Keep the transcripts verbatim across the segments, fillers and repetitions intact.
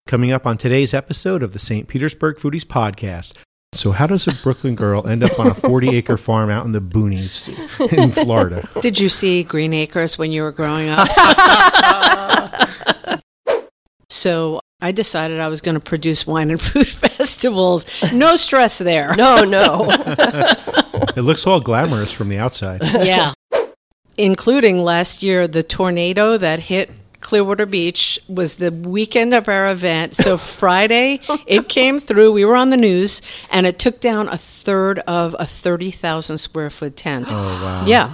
Coming up on today's episode of the Saint Petersburg Foodies Podcast. So how does a Brooklyn girl end up on a forty-acre farm out in the boonies in Florida? Did you see Green Acres when you were growing up? So I decided I was going to produce wine and food festivals. No stress there. No, no. It looks all glamorous from the outside. Yeah. Including last year, the tornado that hit Clearwater Beach was the weekend of our event. So Friday, it came through. We were on the news, and it took down a third of a thirty thousand square foot tent. Oh, wow. Yeah.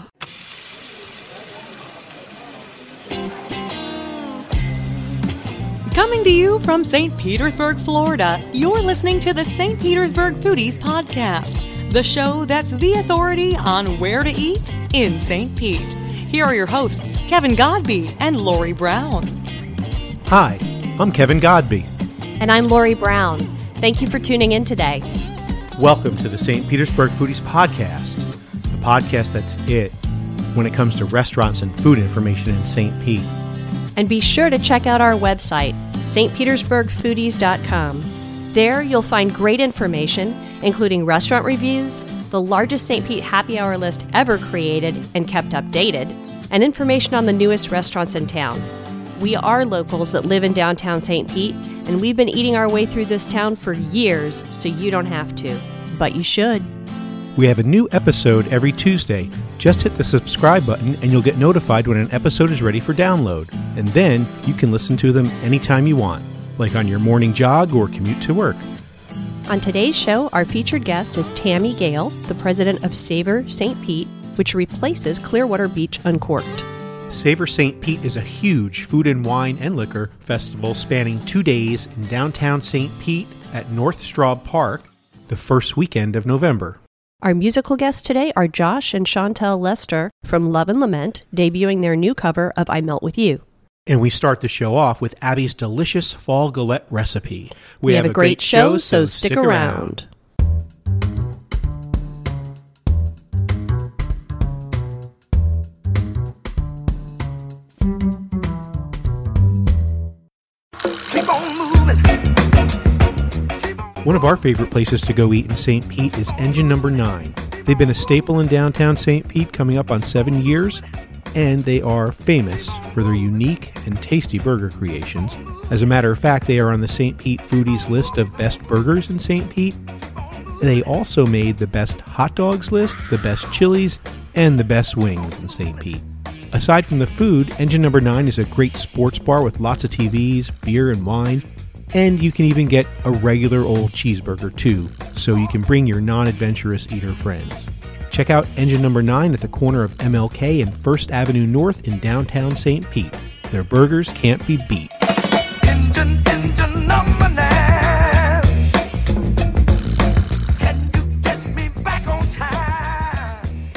Coming to you from Saint Petersburg, Florida, you're listening to the Saint Petersburg Foodies Podcast, the show that's the authority on where to eat in Saint Pete. Here are your hosts, Kevin Godby and Lori Brown. Hi, I'm Kevin Godby. And I'm Lori Brown. Thank you for tuning in today. Welcome to the Saint Petersburg Foodies Podcast, the podcast that's it when it comes to restaurants and food information in Saint Pete. And be sure to check out our website, s t petersburg foodies dot com. There you'll find great information, including restaurant reviews, the largest Saint Pete happy hour list ever created and kept updated, and information on the newest restaurants in town. We are locals that live in downtown Saint Pete, and we've been eating our way through this town for years, so you don't have to. But you should. We have a new episode every Tuesday. Just hit the subscribe button and you'll get notified when an episode is ready for download. And then you can listen to them anytime you want, like on your morning jog or commute to work. On today's show, our featured guest is Tammy Gale, the president of Savor Saint Pete, which replaces Clearwater Beach Uncorked. Savor Saint Pete is a huge food and wine and liquor festival spanning two days in downtown Saint Pete at North Straub Park, the first weekend of November. Our musical guests today are Josh and Chantel Lester from Love and Lament, debuting their new cover of I Melt With You. And we start the show off with Abby's delicious fall galette recipe. We, we have, have a great, great show, so stick, stick around. around. One of our favorite places to go eat in Saint Pete is Engine Number nine. They've been a staple in downtown Saint Pete coming up on seven years, and they are famous for their unique and tasty burger creations. As a matter of fact, they are on the Saint Pete Foodies list of best burgers in Saint Pete. They also made the best hot dogs list, the best chilies, and the best wings in Saint Pete. Aside from the food, Engine Number nine is a great sports bar with lots of T Vs, beer, and wine. And you can even get a regular old cheeseburger, too, so you can bring your non-adventurous eater friends. Check out Engine Number nine at the corner of M L K and First Avenue North in downtown Saint Pete. Their burgers can't be beat. Engine, engine number nine. Can you get me back on time?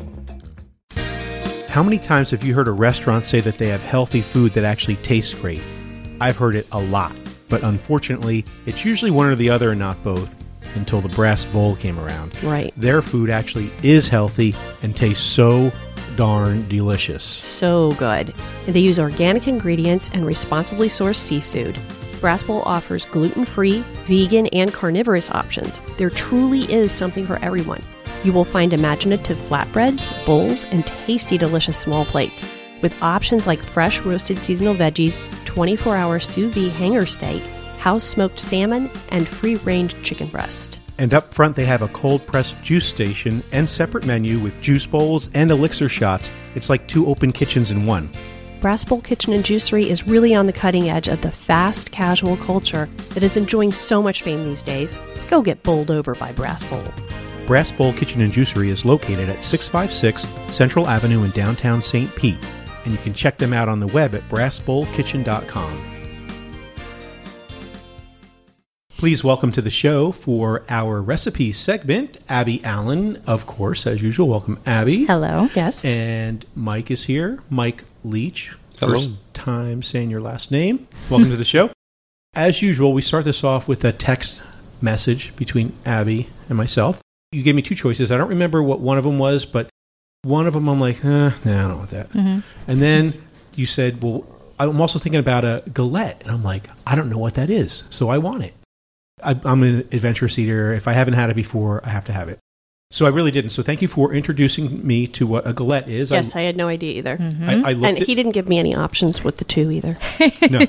How many times have you heard a restaurant say that they have healthy food that actually tastes great? I've heard it a lot. But unfortunately, it's usually one or the other and not both until the Brass Bowl came around. Right. Their food actually is healthy and tastes so darn delicious. So good. They use organic ingredients and responsibly sourced seafood. Brass Bowl offers gluten-free, vegan, and carnivorous options. There truly is something for everyone. You will find imaginative flatbreads, bowls, and tasty, delicious small plates, with options like fresh roasted seasonal veggies, twenty-four hour sous vide hanger steak, house-smoked salmon, and free-range chicken breast. And up front, they have a cold-pressed juice station and separate menu with juice bowls and elixir shots. It's like two open kitchens in one. Brass Bowl Kitchen and Juicery is really on the cutting edge of the fast casual culture that is enjoying so much fame these days. Go get bowled over by Brass Bowl. Brass Bowl Kitchen and Juicery is located at six five six Central Avenue in downtown Saint Pete. And you can check them out on the web at brass bowl kitchen dot com. Please welcome to the show for our recipe segment, Abby Allen, of course, as usual. Welcome, Abby. Hello. Yes. And Mike is here. Mike Leach. Hello. First time saying your last name. Welcome to the show. As usual, we start this off with a text message between Abby and myself. You gave me two choices. I don't remember what one of them was, but one of them I'm like, eh, nah, I don't want that. Mm-hmm. And then you said, well, I'm also thinking about a galette, and I'm like, I don't know what that is, so I want it. I, I'm an adventurous eater. If I haven't had it before, I have to have it. So I really didn't. So thank you for introducing me to what a galette is. Yes, I, I had no idea either. I, I looked And at, he didn't give me any options with the two either. No.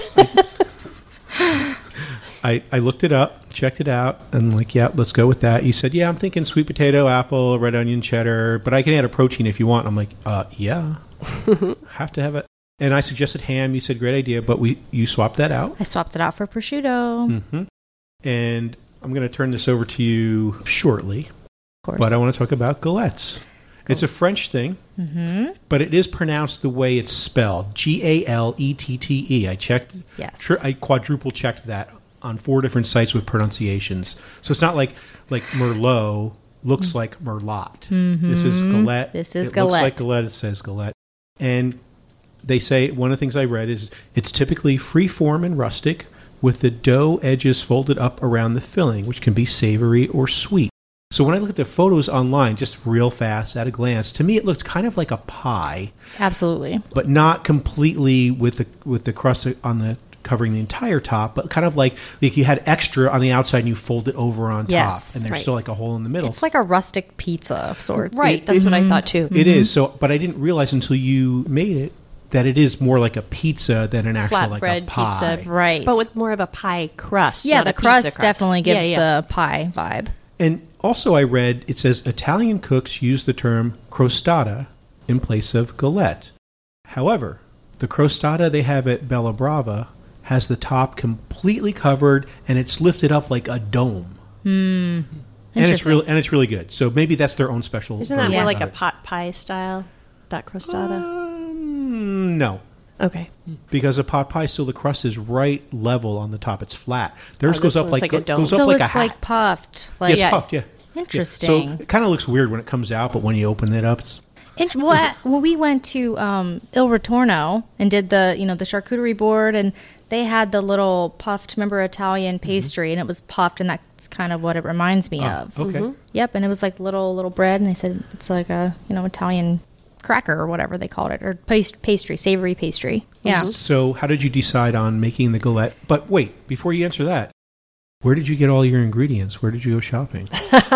I, I looked it up, checked it out, and I'm like, yeah, let's go with that. You said, yeah, I'm thinking sweet potato, apple, red onion, cheddar, but I can add a protein if you want. I'm like, uh, yeah, have to have it. And I suggested ham. You said, great idea, but we you swapped that out. I swapped it out for prosciutto. Mm-hmm. And I'm going to turn this over to you shortly, Of course. but I want to talk about galettes. It's a French thing, Mm-hmm. but it is pronounced the way it's spelled, G A L E T T E. I checked, Yes. tr- I quadruple checked that on four different sites with pronunciations. So it's not like like Merlot looks like Merlot. This is galette. This is it galette. looks like galette. It says galette. And they say, one of the things I read is it's typically free form and rustic with the dough edges folded up around the filling, which can be savory or sweet. So when I looked at the photos online, just real fast at a glance, to me it looked kind of like a pie, Absolutely. but not completely with the with the crust on the covering the entire top, but kind of like like you had extra on the outside and you fold it over on Yes, top, and there's right. still like a hole in the middle. It's like a rustic pizza of sorts. Right. That's what I thought too. It is. So, but I didn't realize until you made it that it is more like a pizza than an actual like a Flatbread pie. pizza. Right. But with more of a pie crust. yeah, not the a pizza crust, definitely gives Yeah, yeah. the pie vibe. And also, I read it says Italian cooks use the term crostata in place of galette. However, the crostata they have at Bella Brava has the top completely covered and it's lifted up like a dome. And it's Interesting. really and it's really good. So maybe that's their own special. Isn't that version more like of a it. pot pie style? That crostata? Um, no. Okay. Because a pot pie, still the crust is right level on the top. It's flat. Theirs Oh, goes this up one's like, like a dome. goes up So like a it's hat. like puffed. yeah, Like it's puffed. Yeah. Interesting. Yeah. So it kind of looks weird when it comes out, but when you open it up, it's Int- well, when we went to um, Il Ritorno and did the, you know, the charcuterie board, and they had the little puffed, remember, Italian pastry, and it was puffed, and that's kind of what it reminds me of. okay. Mm-hmm. Yep, and it was like little little bread, and they said it's like a, you know, Italian cracker or whatever they called it, or past- pastry, savory pastry. Yeah. So how did you decide on making the galette? But wait, before you answer that, where did you get all your ingredients? Where did you go shopping?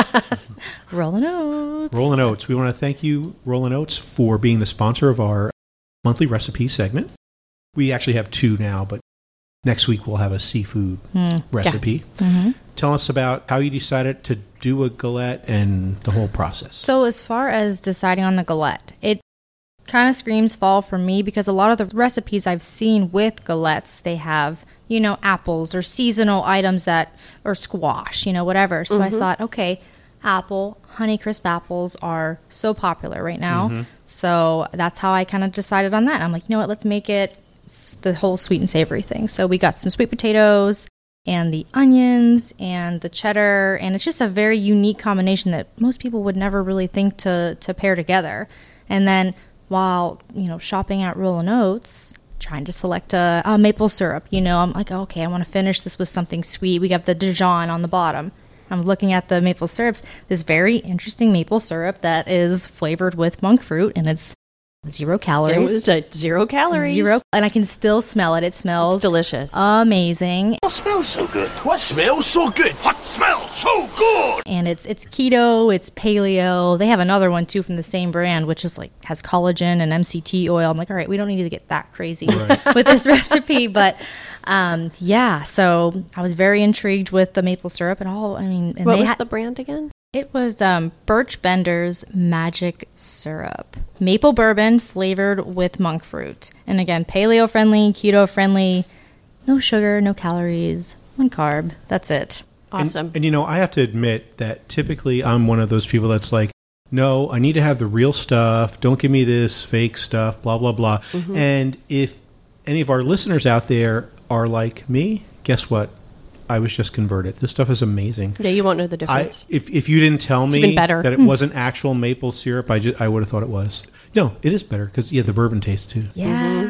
Rolling Oats. Rollin' Oats. We want to thank you, Rollin' Oats, for being the sponsor of our monthly recipe segment. We actually have two now, but next week we'll have a seafood recipe. Mm-hmm. Tell us about how you decided to do a galette and the whole process. So as far as deciding on the galette, it kind of screams fall for me because a lot of the recipes I've seen with galettes, they have, you know, apples or seasonal items that, or squash, you know, whatever. So I thought, okay, apple, Honeycrisp apples are so popular right now. So that's how I kind of decided on that. I'm like, you know what, let's make it s- the whole sweet and savory thing. So we got some sweet potatoes and the onions and the cheddar, and it's just a very unique combination that most people would never really think to to pair together. And then while, you know, shopping at Rollin' Oats, trying to select a, a maple syrup, you know, I'm like, okay, I want to finish this with something sweet. We got the Dijon on the bottom. I'm looking at the maple syrups, this very interesting maple syrup that is flavored with monk fruit, and it's zero calories. It was a zero calories. Zero, and I can still smell it. It smells It's delicious. amazing, What smells so good? What smells so good? What smells so good? and it's it's keto, it's paleo. They have another one too from the same brand, which is like has collagen and M C T oil. I'm like, all right, we don't need to get that crazy with this recipe, but um, yeah. So I was very intrigued with the maple syrup and all. I mean, and what they was ha- the brand again? It was um, Birch Bender's Magic Syrup. Maple bourbon flavored with monk fruit. And again, paleo friendly, keto friendly, no sugar, no calories, one carb. That's it. Awesome. And, and you know, I have to admit that typically I'm one of those people that's like, no, I need to have the real stuff. Don't give me this fake stuff, blah, blah, blah. Mm-hmm. And if any of our listeners out there are like me, guess what? I was just converted. This stuff is amazing. yeah, you won't know the I, difference. if if you didn't tell me even better. that it wasn't actual maple syrup, I just I would have thought it was. No, it is better because yeah, the bourbon taste too. Yeah.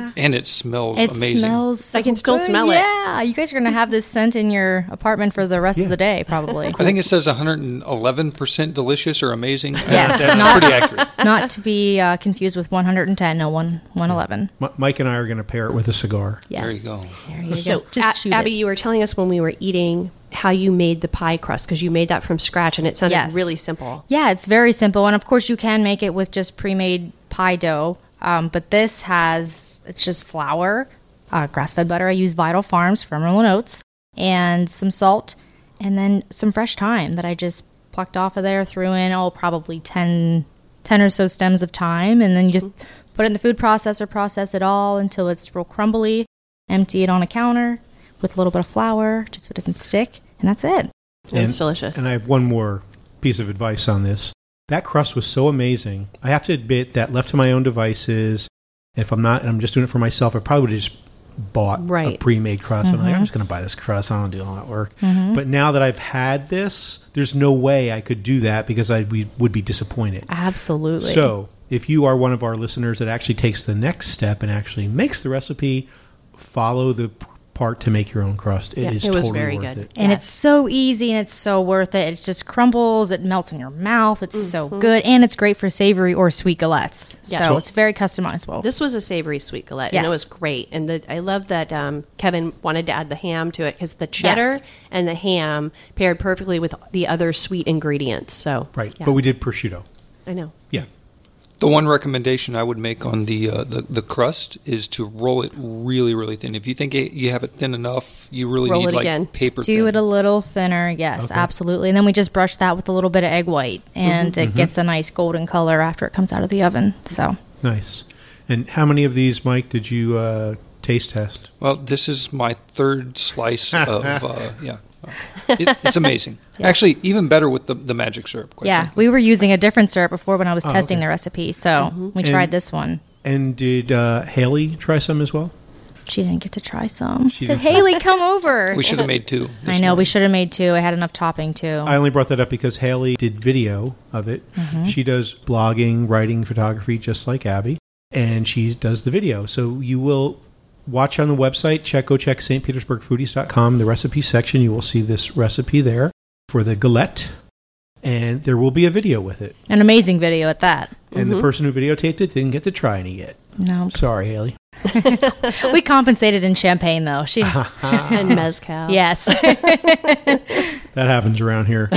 Yeah. And it smells It amazing. smells so I can still good. smell it. Yeah, you guys are going to have this scent in your apartment for the rest Yeah. of the day, probably. I think it says one hundred eleven percent delicious or amazing. Yes, That's not- pretty accurate. Not to be uh, confused with one hundred ten, no, one, one eleven. M- Mike and I are going to pair it with a cigar. Yes. There you go. There you So, go. Just A- shoot Abby, it. you were telling us when we were eating how you made the pie crust because you made that from scratch and it sounded Yes. really simple. Yeah, it's very simple. And of course, you can make it with just pre-made pie dough. Um, but this has, it's just flour, uh, grass-fed butter. I use Vital Farms from Rolling Oats, and some salt, and then some fresh thyme that I just plucked off of there, threw in, oh, probably ten, ten or so stems of thyme. And then you just put it in the food processor, process it all until it's real crumbly, empty it on a counter with a little bit of flour, just so it doesn't stick. And that's it. It's delicious. And I have one more piece of advice on this. That crust was so amazing. I have to admit that left to my own devices, if I'm not, and I'm just doing it for myself, I probably would have just bought a Right. pre-made crust. I'm like, Mm-hmm. I'm just going to buy this crust. I don't do all that work. But now that I've had this, there's no way I could do that because I we, would be disappointed. Absolutely. So if you are one of our listeners that actually takes the next step and actually makes the recipe, follow the p- part to make your own crust. It Yeah, is it was totally very worth good. it. And Yes. it's so easy and it's so worth it. It just crumbles, it melts in your mouth. It's so Mm-hmm. good. And it's great for savory or sweet galettes. Yes. So it's very customizable. This was a savory sweet galette, and it Yes. was great. And the, I love that um, Kevin wanted to add the ham to it because the cheddar Yes. and the ham paired perfectly with the other sweet ingredients. So Right. yeah. But we did prosciutto. I know. Yeah. The one recommendation I would make on the, uh, the the crust is to roll it really, really thin. If you think it, you have it thin enough, you really Roll need it like again. paper Do thin. it a little thinner. Yes, Okay. absolutely. And then we just brush that with a little bit of egg white. And Mm-hmm. it gets a nice golden color after it comes out of the oven. So Nice. And how many of these, Mike, did you uh, taste test? Well, this is my third slice of, uh, yeah. It, it's amazing. Actually, even better with the, the magic syrup. Quite yeah, frankly. we were using a different syrup before when I was Oh, testing okay. the recipe. So we And- tried this one. And did uh, Haley try some as well? She didn't get to try some. She She said, didn't. Haley, come over. We should have made two. I this know, we morning. should have made two. I had enough topping too. I only brought that up because Haley did video of it. Mm-hmm. She does blogging, writing, photography, just like Abby, and she does the video. So you will watch on the website. Check go check S T Petersburg Foodies dot com, the recipe section. You will see this recipe there for the galette, and there will be a video with it. An amazing video at that. And the person who videotaped it didn't get to try any yet. No, Sorry, Haley. we compensated in champagne though. She, And mezcal. yes, That happens around here.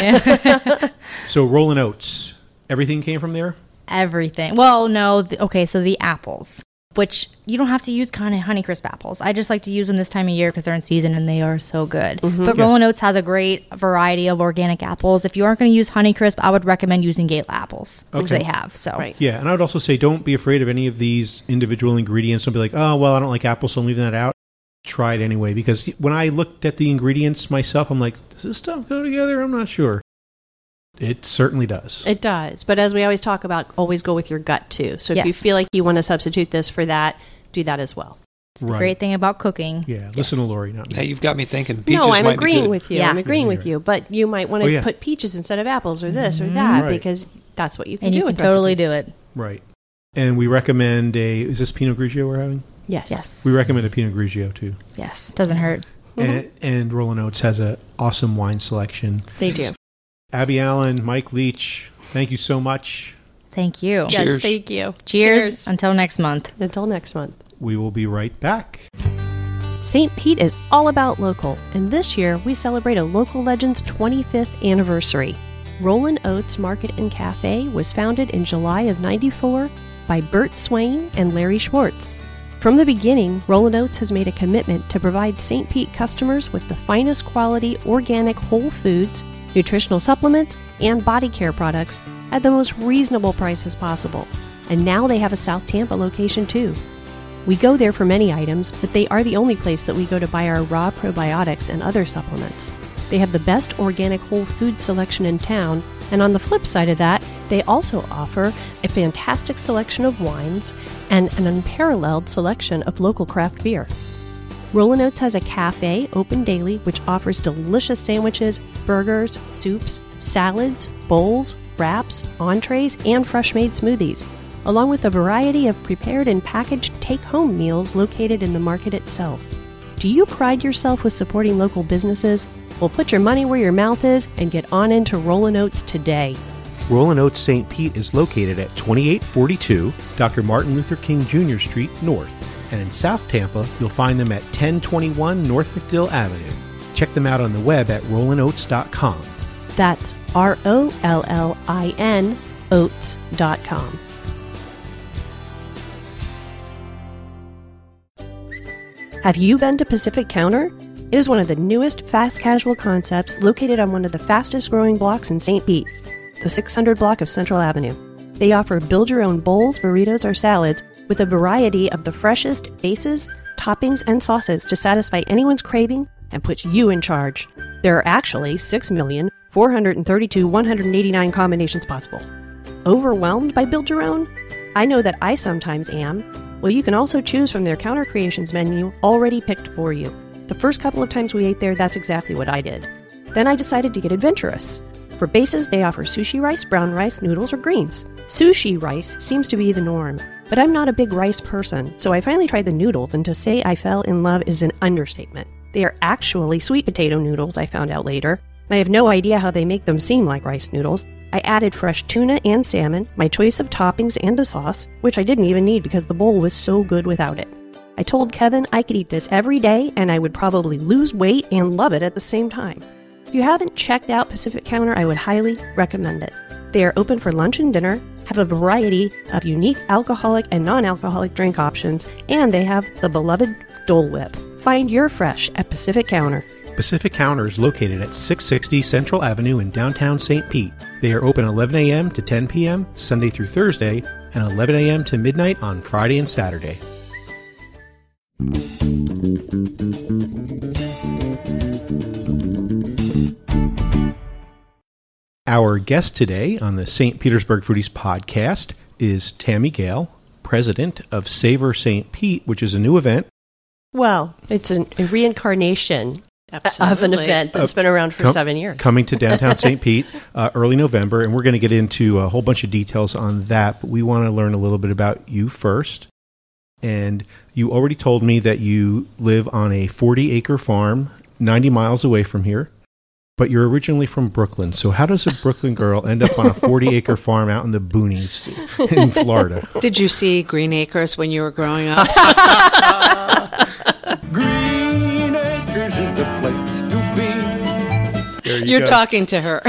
So Rolling Oats, everything came from there? everything. Well, no, the, okay. So the apples, which you don't have to use kind of Honeycrisp apples. I just like to use them this time of year because they're in season and they are so good. But Yeah. Rolling Oats has a great variety of organic apples. If you aren't going to use Honeycrisp, I would recommend using Gala apples, which Okay. they have. So Right. Yeah, and I would also say don't be afraid of any of these individual ingredients. Don't be like, oh, well, I don't like apples, so I'm leaving that out. Try it anyway, because when I looked at the ingredients myself, I'm like, does this stuff go together? I'm not sure. It certainly does. It does. But as we always talk about, always go with your gut too. So if you Yes. feel like you want to substitute this for that, do that as well. it's the great thing about cooking. Yeah, listen Yes. to Lori, not me. Hey, you've got me thinking. Peaches no, I'm might be agreeing good. with you. Yeah. I'm agreeing Yeah, with you're you. But you might want to Oh, yeah. put peaches instead of apples or this or that Right. because that's what you can And do you can with totally recipes. do it. Right. And we recommend a, is this Pinot Grigio we're having? Yes. Yes. We recommend a Pinot Grigio too. Yes. Doesn't hurt. And, and Rolling Oats has an awesome wine selection. They do. Abby Allen, Mike Leach, thank you so much. Thank you. Yes, Cheers. thank you. Cheers. Until next month. Until next month. We will be right back. Saint Pete is all about local, and this year we celebrate a local legend's twenty-fifth anniversary. Rollin' Oats Market and Cafe was founded in July of ninety-four by Bert Swain and Larry Schwartz. From the beginning, Rollin' Oats has made a commitment to provide Saint Pete customers with the finest quality organic whole foods, nutritional supplements, and body care products at the most reasonable prices possible. And now they have a South Tampa location too. We go there for many items, but they are the only place that we go to buy our raw probiotics and other supplements. They have the best organic whole food selection in town, and on the flip side of that, they also offer a fantastic selection of wines and an unparalleled selection of local craft beer. Rollin' Oats has a cafe open daily which offers delicious sandwiches, burgers, soups, salads, bowls, wraps, entrees, and fresh-made smoothies. along with a variety of prepared and packaged take-home meals located in the market itself. Do you pride yourself with supporting local businesses? Well, put your money where your mouth is and get on into Rollin' Oats today. Rollin' Oats Saint Pete is located at twenty-eight forty-two Doctor Martin Luther King Junior Street North. And in South Tampa, you'll find them at ten twenty-one North McDill Avenue. Check them out on the web at rollin oats dot com. That's R O L L I N oats dot com. Have you been to Pacific Counter? It is one of the newest fast casual concepts located on one of the fastest growing blocks in Saint Pete, the six hundred block of Central Avenue. They offer build-your-own bowls, burritos, or salads with a variety of the freshest bases, toppings, and sauces to satisfy anyone's craving and put you in charge. There are actually six million four hundred thirty-two thousand one hundred eighty-nine combinations possible. Overwhelmed by build your own? I know that I sometimes am. Well, you can also choose from their Counter Creations menu already picked for you. The first couple of times we ate there, that's exactly what I did. Then I decided to get adventurous. For bases, they offer sushi rice, brown rice, noodles, or greens. Sushi rice seems to be the norm, but I'm not a big rice person, so I finally tried the noodles, and to say I fell in love is an understatement. They are actually sweet potato noodles, I found out later. I have no idea how they make them seem like rice noodles. I added fresh tuna and salmon, my choice of toppings and a sauce, which I didn't even need because the bowl was so good without it. I told Kevin I could eat this every day and I would probably lose weight and love it at the same time. If you haven't checked out Pacific Counter, I would highly recommend it. They are open for lunch and dinner, have a variety of unique alcoholic and non-alcoholic drink options, and they have the beloved Dole Whip. Find your fresh at Pacific Counter. Pacific Counter is located at six sixty Central Avenue in downtown Saint Pete. They are open eleven a.m. to ten p.m. Sunday through Thursday and eleven a.m. to midnight on Friday and Saturday. Our guest today on the Saint Petersburg Foodies podcast is Tammy Gale, president of Savor Saint Pete, which is a new event. Well, it's an, a reincarnation Absolutely. of an event that's Uh, been around for com- seven years. Coming to downtown Saint Pete uh, early November, and we're going to get into a whole bunch of details on that, but we want to learn a little bit about you first. And you already told me that you live on a forty-acre farm ninety miles away from here, but you're originally from Brooklyn. So how does a Brooklyn girl end up on a forty-acre farm out in the boonies in Florida? Did you see Green Acres when you were growing up? Green Acres is the place to be. There you You're go. talking to her.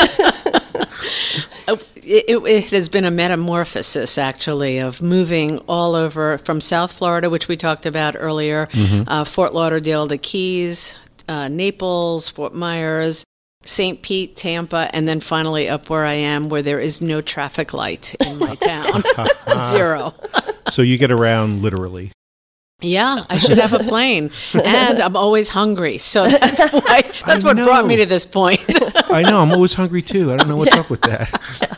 It, it, it has been a metamorphosis, actually, of moving all over from South Florida, which we talked about earlier, Mm-hmm. uh, Fort Lauderdale, the Keys, uh, Naples, Fort Myers, Saint Pete, Tampa, and then finally up where I am, where there is no traffic light in my town. Zero. So you get around literally. Yeah, I should have a plane. And I'm always hungry. So that's why that's I what brought know. me to this point. I know, I'm always hungry too. I don't know what's up with that.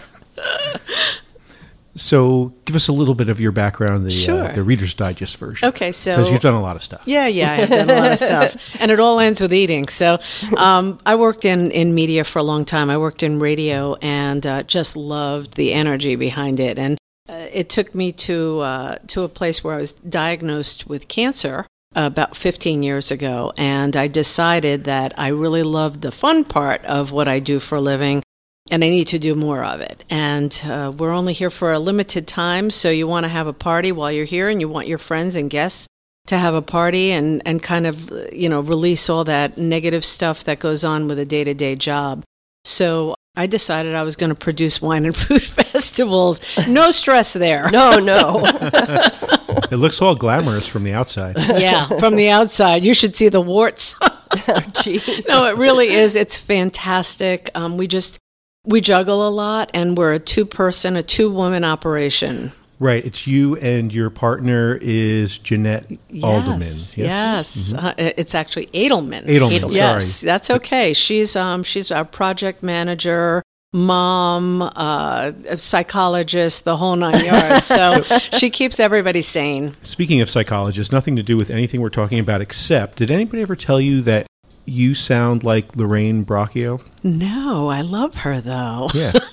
So give us a little bit of your background, the, Sure. uh, the Reader's Digest version. Okay, so Because you've done a lot of stuff. Yeah, yeah, I've done a lot of stuff. And it all ends with eating. So um, I worked in, in media for a long time. I worked in radio and uh, just loved the energy behind it. And uh, it took me to uh, to a place where I was diagnosed with cancer about fifteen years ago. And I decided that I really loved the fun part of what I do for a living. And I need to do more of it. And uh, we're only here for a limited time, so you want to have a party while you're here, and you want your friends and guests to have a party and, and kind of, you know, release all that negative stuff that goes on with a day-to-day job. So I decided I was going to produce wine and food festivals. No stress there. No, no. It looks all glamorous from the outside. Yeah, from the outside. You should see the warts. Oh, gee. No, it really is. It's fantastic. Um, we just... We juggle a lot, and we're a two-person, a two-woman operation. Right. It's you and your partner is Jeanette Alderman. Yes, yes. Uh, it's actually Edelman. Edelman, sorry. Yes, that's okay. She's um she's our project manager, mom, uh, psychologist, the whole nine yards. So she keeps everybody sane. Speaking of psychologists, nothing to do with anything we're talking about except, did anybody ever tell you that you sound like Lorraine Braccio? No, I love her though. Yeah.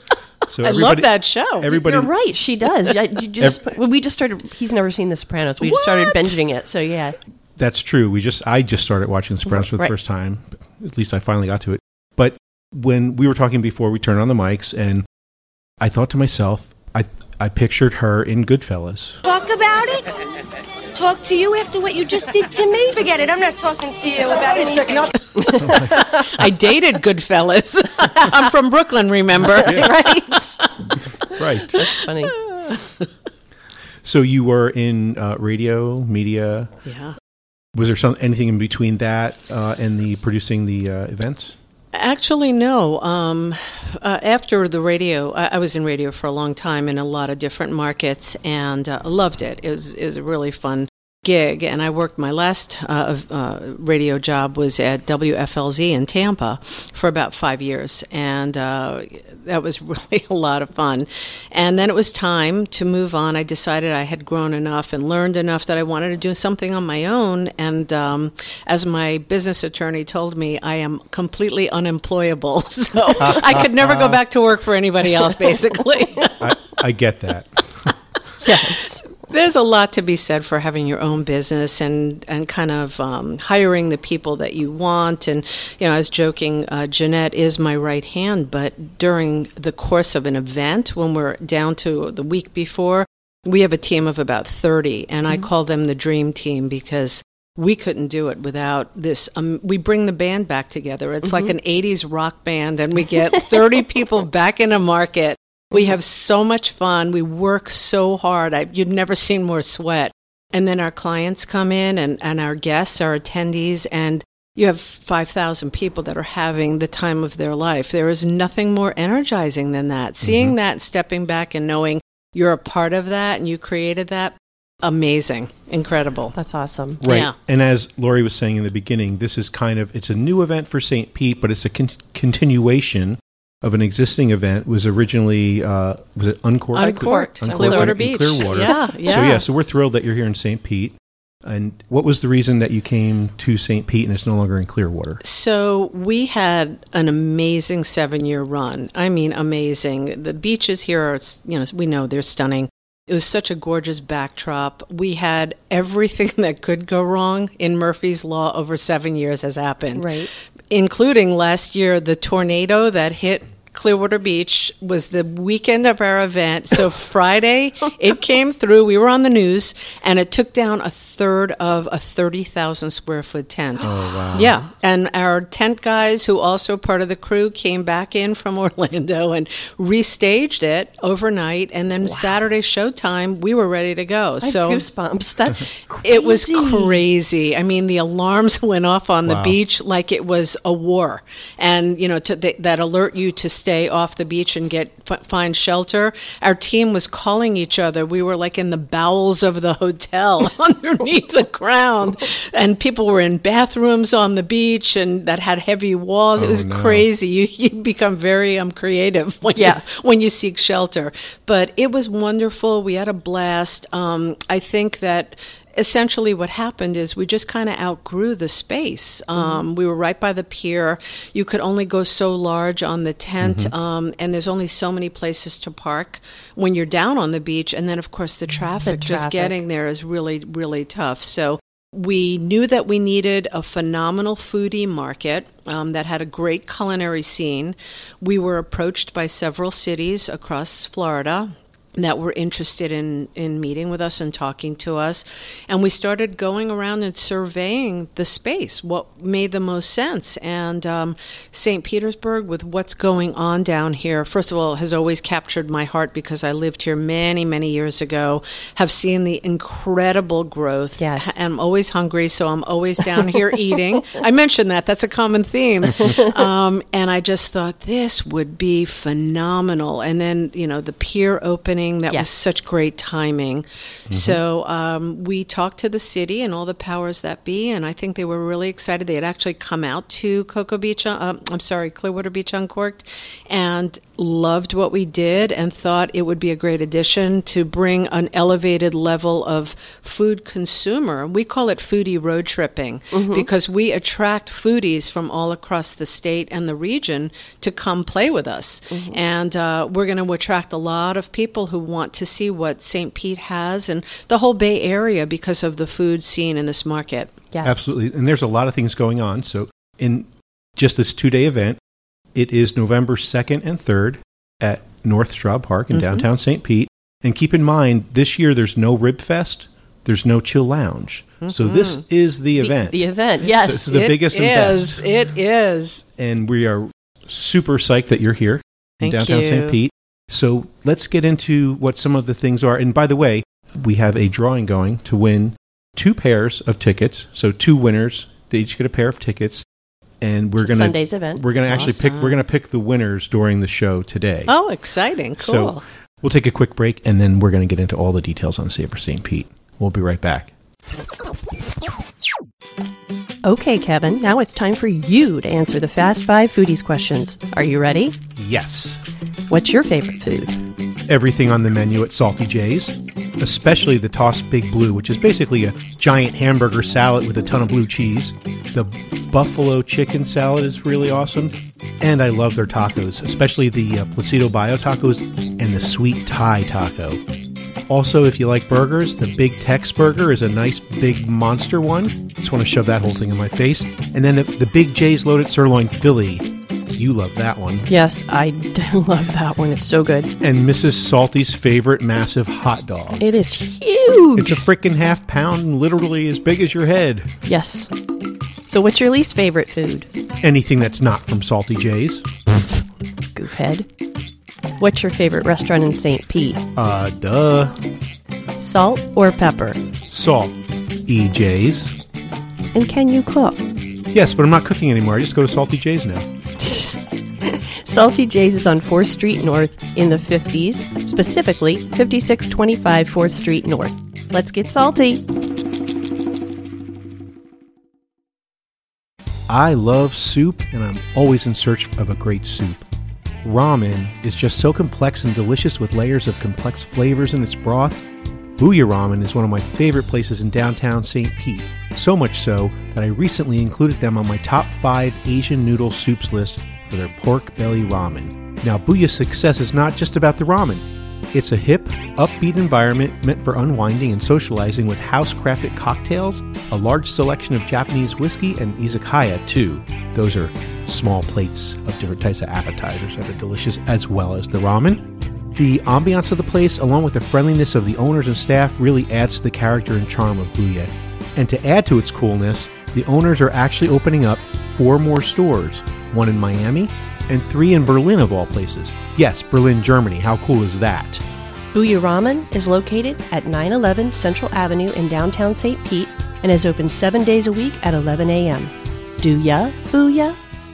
So I love that show. Everybody, You're right. She does. I- you just, well, we just started. He's never seen The Sopranos. We just started What? binging it. So yeah. That's true. We just I just started watching The Sopranos for the Right. first time. At least I finally got to it. But when we were talking before, we turned on the mics, and I thought to myself, I I pictured her in Goodfellas. Talk about it? Talk to you after what you just did to me? Forget it. I'm not talking to you about anything. I dated Goodfellas. I'm from Brooklyn, remember? Right? Right. That's funny. So you were in uh, radio, media. Yeah. Was there some anything in between that uh, and the producing the uh, events? Actually, no. Um, uh, after the radio, I, I was in radio for a long time in a lot of different markets, and uh, loved it. It was, it was a really fun gig, and I worked, my last uh, uh, radio job was at W F L Z in Tampa for about five years, and uh, that was really a lot of fun. And then it was time to move on. I decided I had grown enough and learned enough that I wanted to do something on my own, and um, as my business attorney told me, I am completely unemployable, so I could never go back to work for anybody else, basically. I, I get that. Yes. There's a lot to be said for having your own business and, and kind of um, hiring the people that you want. And, you know, I was joking, uh, Jeanette is my right hand, but during the course of an event, when we're down to the week before, we have a team of about thirty, and mm-hmm. I call them the dream team because we couldn't do it without this. Um, we bring the band back together. It's mm-hmm. like an eighties rock band, and we get thirty people back in a market. We have so much fun. We work so hard. I, you've never seen more sweat. And then our clients come in and, and our guests, our attendees, and you have five thousand people that are having the time of their life. There is nothing more energizing than that. Mm-hmm. Seeing that, stepping back and knowing you're a part of that and you created that, amazing, incredible. That's awesome. Right. Yeah. And as Lori was saying in the beginning, this is kind of, it's a new event for Saint Pete, but it's a con- continuation of an existing event. Was originally, uh, was it Uncorked? Uncorked, Uncorked Clearwater in Beach. Clearwater. Yeah, yeah. So yeah, so we're thrilled that you're here in Saint Pete. And what was the reason that you came to Saint Pete and it's no longer in Clearwater? So we had an amazing seven-year run. I mean, amazing. The beaches here are, you know, we know they're stunning. It was such a gorgeous backdrop. We had everything that could go wrong in Murphy's Law over seven years has happened. Right. Including last year, the tornado that hit Clearwater Beach was the weekend of our event. So Friday, it came through. We were on the news, and it took down a third of a thirty thousand square foot tent. Oh, wow. Yeah. And our tent guys, who also part of the crew, came back in from Orlando and restaged it overnight. And then wow. Saturday showtime, we were ready to go. I so have goosebumps. That's crazy. It was crazy. I mean, the alarms went off on Wow. the beach like it was a war. And, you know, to, th- that alert you to stay off the beach and get f- find shelter. Our team was calling each other. We were like in the bowels of the hotel underneath the ground, and people were in bathrooms on the beach and that had heavy walls. Oh, it was no. crazy. You you become very um creative when Yeah. you, when you seek shelter. But it was wonderful. We had a blast. Um, I think that essentially what happened is we just kind of outgrew the space. Um, mm-hmm. We were right by the pier. You could only go so large on the tent, mm-hmm. um, and there's only so many places to park when you're down on the beach. And then, of course, the traffic, The just traffic. getting there is really, really tough. So we knew that we needed a phenomenal foodie market um, that had a great culinary scene. We were approached by several cities across Florida that were interested in, in meeting with us and talking to us. And we started going around and surveying the space, what made the most sense. And um, Saint Petersburg, with what's going on down here, first of all, has always captured my heart because I lived here many, many years ago, have seen the incredible growth. Yes. And I'm always hungry, so I'm always down here eating. I mentioned that. That's a common theme. Um, and I just thought this would be phenomenal. And then, you know, the pier opening, happening. That Yes. was such great timing. So um, we talked to the city and all the powers that be, and I think they were really excited. They had actually come out to Cocoa Beach, uh, I'm sorry, Clearwater Beach Uncorked, and loved what we did and thought it would be a great addition to bring an elevated level of food consumer. We call it foodie road tripping because we attract foodies from all across the state and the region to come play with us. And uh, we're going to attract a lot of people who want to see what Saint Pete has and the whole Bay Area because of the food scene in this market. Yes. Absolutely. And there's a lot of things going on. So in just this two-day event, it is November second and third at North Straub Park in downtown Saint Pete. And keep in mind, this year there's no Rib Fest. There's no Chill Lounge. So this is the event. The event, yes. So this is the It biggest and is. best. It is. And we are super psyched that you're here in Thank downtown you. Saint Pete. So let's get into what some of the things are. And by the way, we have a drawing going to win two pairs of tickets. So two winners. They each get a pair of tickets. And we're To going to Sunday's event. We're going to actually pick. Awesome. We're going to pick the winners during the show today. Oh, exciting. Cool. So we'll take a quick break, and then we're going to get into all the details on Savor Saint Pete. We'll be right back. Okay, Kevin, now it's time for you to answer the Fast Five Foodies questions. Are you ready? Yes. What's your favorite food? Everything on the menu at Salty J's, especially the Tossed Big Blue, which is basically a giant hamburger salad with a ton of blue cheese. The buffalo chicken salad is really awesome. And I love their tacos, especially the uh, Placido Bio tacos and the sweet Thai taco. Also, if you like burgers, the Big Tex Burger is a nice big monster one. Just want to shove that whole thing in my face. And then the, the Big J's Loaded Sirloin Philly. You love that one. Yes, I do love that one. It's so good. And Missus Salty's favorite massive hot dog. It is huge. It's a freaking half pound, literally as big as your head. Yes. So what's your least favorite food? Anything that's not from Salty J's. Goofhead. What's your favorite restaurant in Saint Pete? Uh, duh. Salt or pepper? Salt. E J's. And can you cook? Yes, but I'm not cooking anymore. I just go to Salty J's now. Salty J's is on fourth Street North in the fifties, specifically fifty-six twenty-five fourth Street North. Let's get salty. I love soup, and I'm always in search of a great soup. Ramen is just so complex and delicious with layers of complex flavors in its broth. Booyah Ramen is one of my favorite places in downtown Saint Pete, so much so that I recently included them on my top five Asian noodle soups list for their pork belly ramen. Now, Booyah's success is not just about the ramen. It's a hip, upbeat environment meant for unwinding and socializing with house-crafted cocktails, a large selection of Japanese whiskey, and izakaya, too. Those are small plates of different types of appetizers that are delicious, as well as the ramen. The ambiance of the place, along with the friendliness of the owners and staff, really adds to the character and charm of Booyah. And to add to its coolness, the owners are actually opening up four more stores, one in Miami and three in Berlin of all places. Yes, Berlin, Germany. How cool is that? Booyah Ramen is located at nine eleven Central Avenue in downtown Saint Pete and is open seven days a week at eleven a.m. Do ya, Booyah?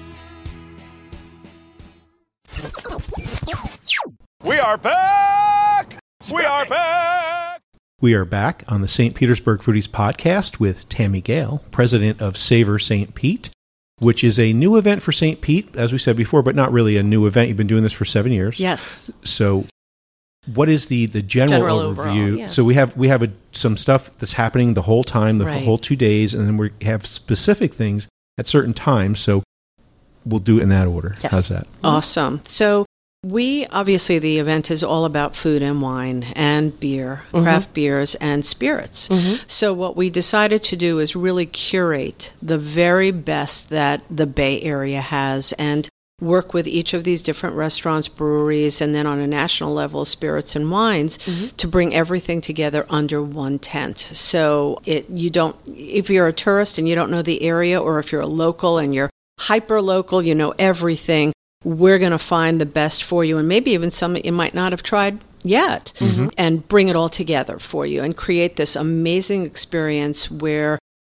We are back! We are back! We are back on the Saint Petersburg Foodies podcast with Tammy Gale, president of Savor Saint Pete, which is a new event for Saint Pete, as we said before, but not really a new event. You've been doing this for seven years. Yes. So what is the, the general, General overview? overall, yeah. So we have we have a, some stuff that's happening the whole time, the Right. whole two days, and then we have specific things at certain times. So we'll do it in that order. Yes. How's that? Awesome. So we, obviously, the event is all about food and wine and beer, craft beers and spirits. So what we decided to do is really curate the very best that the Bay Area has and work with each of these different restaurants, breweries, and then on a national level, spirits and wines, to bring everything together under one tent. So it you don't, if you're a tourist and you don't know the area, or if you're a local and you're hyper local, you know everything, we're going to find the best for you, and maybe even some that you might not have tried yet, and bring it all together for you and create this amazing experience where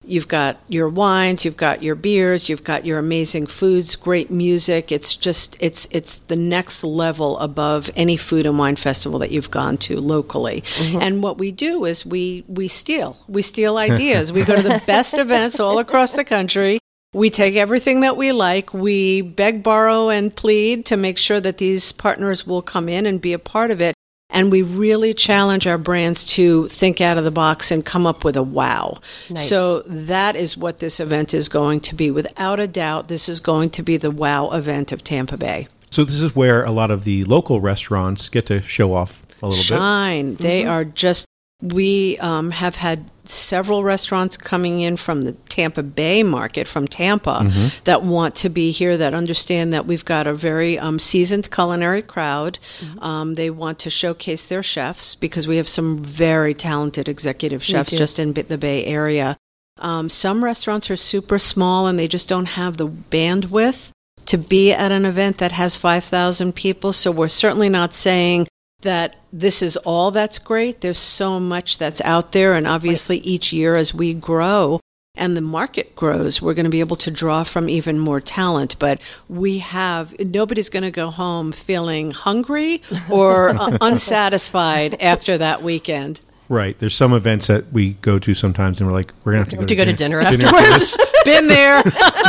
You've got your wines, you've got your beers, you've got your amazing foods, great music. It's just, it's it's the next level above any food and wine festival that you've gone to locally. Mm-hmm. And what we do is we, we steal. We steal ideas. We go to the best events all across the country. We take everything that we like. We beg, borrow, and plead to make sure that these partners will come in and be a part of it. And we really challenge our brands to think out of the box and come up with a wow. Nice. So that is what this event is going to be. Without a doubt, this is going to be the wow event of Tampa Bay. So this is where a lot of the local restaurants get to show off a little Shine. bit. They mm-hmm. are just, we um, have had several restaurants coming in from the Tampa Bay market, from Tampa, mm-hmm. that want to be here, that understand that we've got a very um, seasoned culinary crowd. Mm-hmm. Um, they want to showcase their chefs because we have some very talented executive chefs just in the Bay Area. Um, some restaurants are super small and they just don't have the bandwidth to be at an event that has five thousand people. So we're certainly not saying that this is all that's great. There's so much that's out there, and obviously each year as we grow and the market grows, we're going to be able to draw from even more talent. But we have, nobody's going to go home feeling hungry or uh, unsatisfied after that weekend. Right. There's some events that we go to sometimes and we're like, we're going to have to go to, to, go dinner, to dinner, dinner afterwards. Been there.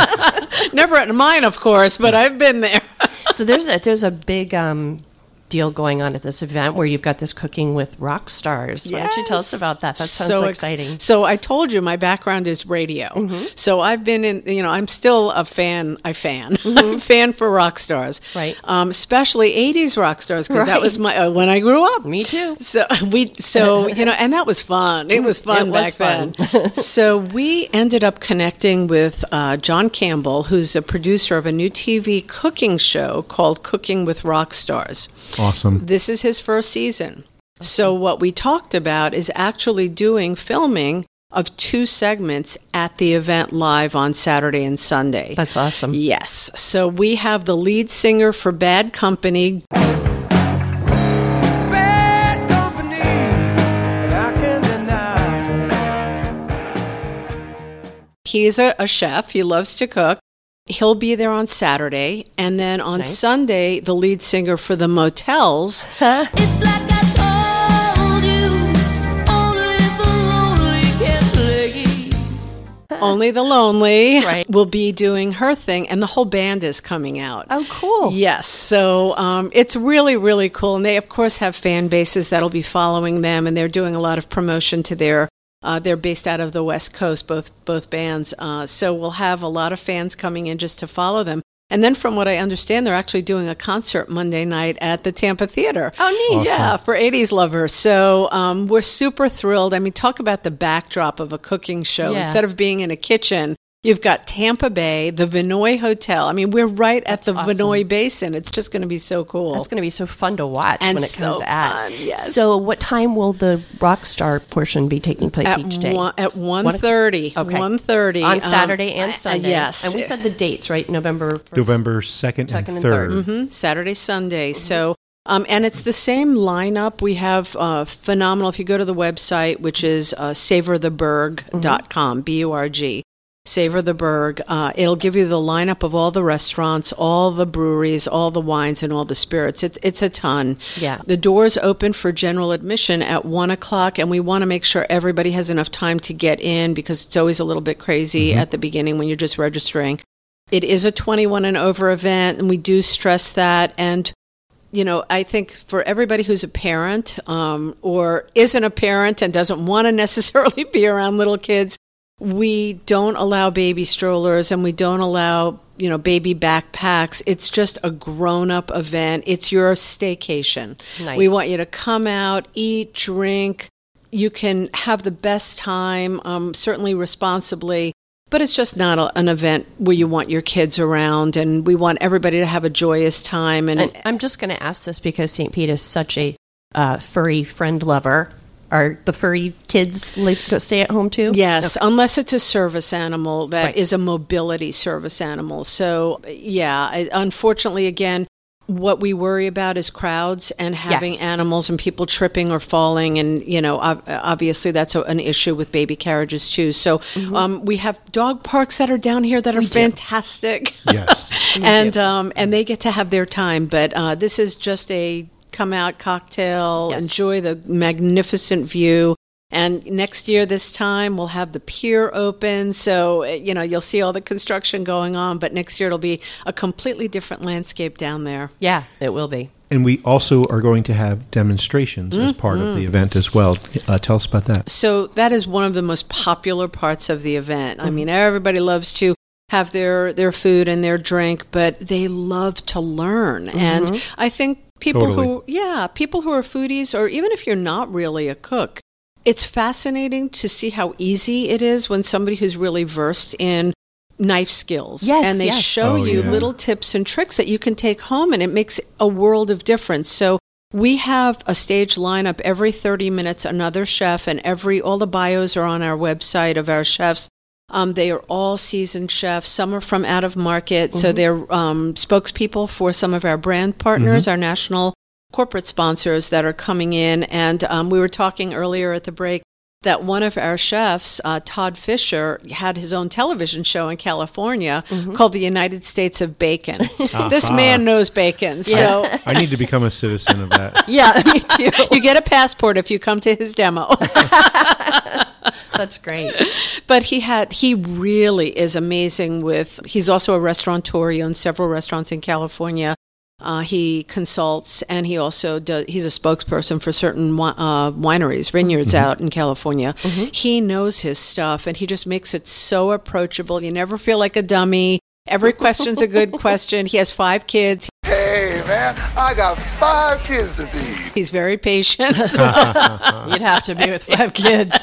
Never at mine, of course, but I've been there. So there's a, there's a big um, deal going on at this event where you've got this Cooking with Rock Stars. Why Yes. don't you tell us about that? That sounds so so ex- exciting. So I told you my background is radio. Mm-hmm. So I've been in, you know, I'm still a fan, I fan, mm-hmm. I'm a fan for rock stars. Right. Um, especially eighties rock stars, because Right. that was my, uh, when I grew up. Me too. So we, so, you know, and that was fun. It was fun It was back fun. then. So we ended up connecting with uh, John Campbell, who's a producer of a new T V cooking show called Cooking with Rock Stars. Awesome. This is his first season. So what we talked about is actually doing filming of two segments at the event live on Saturday and Sunday. That's awesome. Yes. So we have the lead singer for Bad Company. Bad company, and I can deny. He's a, a chef. He loves to cook. He'll be there on Saturday. And then on Nice. Sunday, the lead singer for the Motels. It's like I told you, only the lonely can play. Only the Lonely Right. will be doing her thing, and the whole band is coming out. Oh, cool. Yes, so um, it's really, really cool. And they, of course, have fan bases that'll be following them, and they're doing a lot of promotion to their Uh, they're based out of the West Coast, both both bands. Uh, so we'll have a lot of fans coming in just to follow them. And then from what I understand, they're actually doing a concert Monday night at the Tampa Theater. Oh, neat. Awesome. Yeah, for eighties lovers. So um, we're super thrilled. I mean, talk about the backdrop of a cooking show. Yeah. Instead of being in a kitchen, you've got Tampa Bay, the Vinoy Hotel. I mean, we're right That's at the awesome. Vinoy Basin. It's just going to be so cool. That's going to be so fun to watch And when it comes so at. fun, yes. So what time will the rock star portion be taking place at each day? One, at one thirty. Okay. one thirty. On um, Saturday and uh, Sunday. yes. And we said the dates, right? November first. November second, Second and and third. third. Mhm, Saturday, Sunday. So, um, and it's the same lineup. We have uh, phenomenal. If you go to the website, which is uh, savor the burg dot com, B U R G, Savor the Burg. Uh, it'll give you the lineup of all the restaurants, all the breweries, all the wines, and all the spirits. It's it's a ton. Yeah. The doors open for general admission at one o'clock, and we want to make sure everybody has enough time to get in because it's always a little bit crazy at the beginning when you're just registering. It is a twenty-one and over event, and we do stress that. And you know, I think for everybody who's a parent um, or isn't a parent and doesn't want to necessarily be around little kids, we don't allow baby strollers and we don't allow, you know, baby backpacks. It's just a grown-up event. It's your staycation. Nice. We want you to come out, eat, drink. You can have the best time, um, certainly responsibly, but it's just not a, an event where you want your kids around, and we want everybody to have a joyous time. And, And I'm just going to ask this because Saint Pete is such a uh, furry friend lover. Are the furry kids live, go stay at home too? yes, unless it's a service animal that Right. is a mobility service animal. So, yeah, I, unfortunately, again, What we worry about is crowds and having Yes. animals and people tripping or falling. And, you know, ob- obviously that's a, an issue with baby carriages too. So um, we have dog parks that are down here that are fantastic. Yes. and um, and they get to have their time. But uh, this is just a come out cocktail, Yes. enjoy the magnificent view. And next year, this time, we'll have the pier open. So, uh, you know, you'll see all the construction going on. But next year, it'll be a completely different landscape down there. Yeah, it will be. And we also are going to have demonstrations as part of the event as well. Uh, tell us about that. So that is one of the most popular parts of the event. I mean, everybody loves to have their, their food and their drink, but they love to learn. And I think people Totally. who, yeah, people who are foodies, or even if you're not really a cook, it's fascinating to see how easy it is when somebody who's really versed in knife skills. Yes, and they yes. show Oh, you yeah. little tips and tricks that you can take home, and it makes a world of difference. So we have a stage lineup every thirty minutes, another chef, and every all the bios are on our website of our chefs. Um, they are all seasoned chefs. Some are from out of market, so they're um, spokespeople for some of our brand partners, our national corporate sponsors that are coming in. And um, we were talking earlier at the break that one of our chefs, uh, Todd Fisher, had his own television show in California called The United States of Bacon. This man knows bacon. So I need to become a citizen of that. Yeah, me too. you get a passport if you come to his demo. That's great. But he had he really is amazing with he's also a restaurateur. He owns several restaurants in California. Uh, he consults, and he also does, he's a spokesperson for certain wi- uh, wineries, vineyards out in California. He knows his stuff, and he just makes it so approachable. You never feel like a dummy. Every question's a good question. He has five kids. Hey, man, I got five kids to feed. He's very patient. You'd have to be with five kids.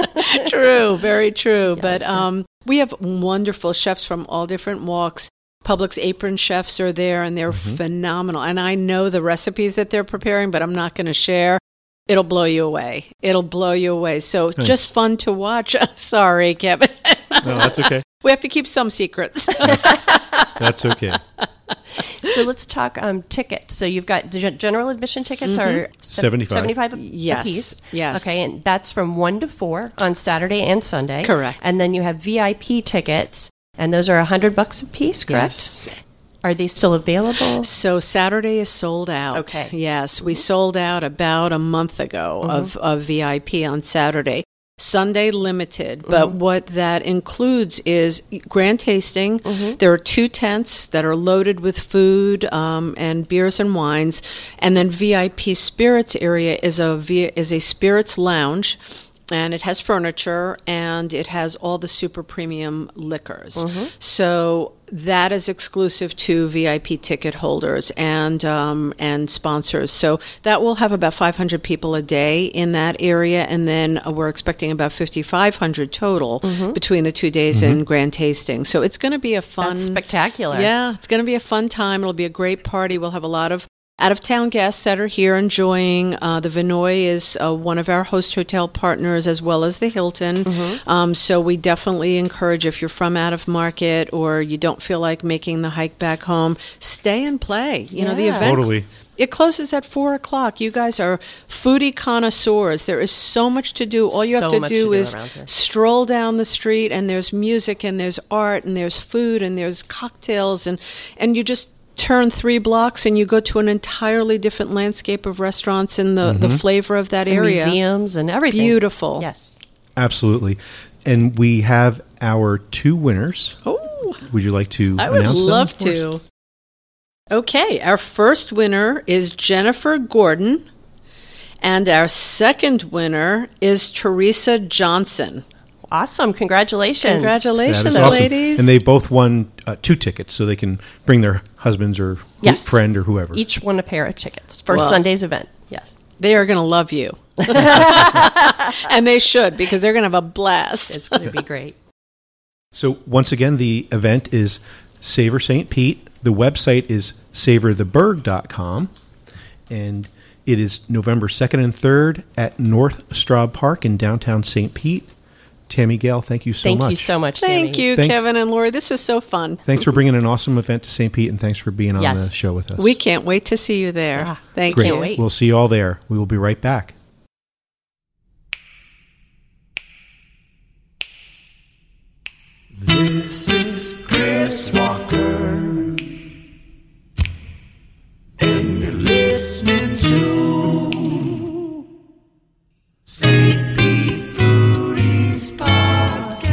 True, very true. But um, we have wonderful chefs from all different walks. Publix apron chefs are there, and they're phenomenal. And I know the recipes that they're preparing, but I'm not going to share. It'll blow you away. It'll blow you away. So just fun to watch. Sorry, Kevin. No, that's okay. We have to keep some secrets. That's okay. So let's talk um, tickets. So you've got the gen- general admission tickets are se- seventy-five. seventy-five a Yes, apiece. yes. Okay, and that's from one to four on Saturday and Sunday. Correct. And then you have V I P tickets, and those are a hundred bucks a piece. Correct. Yes. Are they still available? So Saturday is sold out. Okay. Yes, we sold out about a month ago of, of V I P on Saturday. Sunday limited, but what that includes is grand tasting. There are two tents that are loaded with food um, and beers and wines, and then V I P spirits area is a v- is a spirits lounge. And it has furniture, and it has all the super premium liquors. So that is exclusive to V I P ticket holders and um, and sponsors. So that will have about five hundred people a day in that area, and then uh, we're expecting about fifty-five hundred total between the two days and grand tasting. So it's going to be a fun, That's spectacular. yeah, it's going to be a fun time. It'll be a great party. We'll have a lot of out-of-town guests that are here enjoying. Uh, the Vinoy is uh, one of our host hotel partners, as well as the Hilton. Um, so we definitely encourage, if you're from out of market or you don't feel like making the hike back home, stay and play. You know, the Yeah. event Totally. it closes at four o'clock. You guys are foodie connoisseurs. There is so much to do. All you have So to much do to do is around here. stroll down the street, and there's music, and there's art, and there's food, and there's cocktails, and and you just turn three blocks and you go to an entirely different landscape of restaurants and the, the flavor of that And area. museums and everything. Beautiful. Yes. Absolutely. And we have our two winners. Oh, Would you like to I would announce them love for us? to. Okay, our first winner is Jennifer Gordon, and our second winner is Teresa Johnson. Awesome. Congratulations. Congratulations, That is awesome. ladies. And they both won uh, two tickets, so they can bring their husbands or who- Yes. friend or whoever. Each won a pair of tickets for Well- Sunday's event. Yes. They are going to love you. And they should, because they're going to have a blast. It's going to be great. So once again, the event is Savor Saint Pete. The website is savor the berg dot com, and it is November second and third at North Straub Park in downtown Saint Pete. Tammy Gale, thank you so Thank much. you so much, Thank Tammy. you, Thanks. Kevin and Lori. This was so fun. Thanks for bringing an awesome event to Saint Pete, and thanks for being on Yes. the show with us. We can't wait to see you there. Ah, Thank Great. you. Can't wait. We'll see you all there. We will be right back. This is Chris Walker, and you're listening to Saint Pete Foodies Podcast.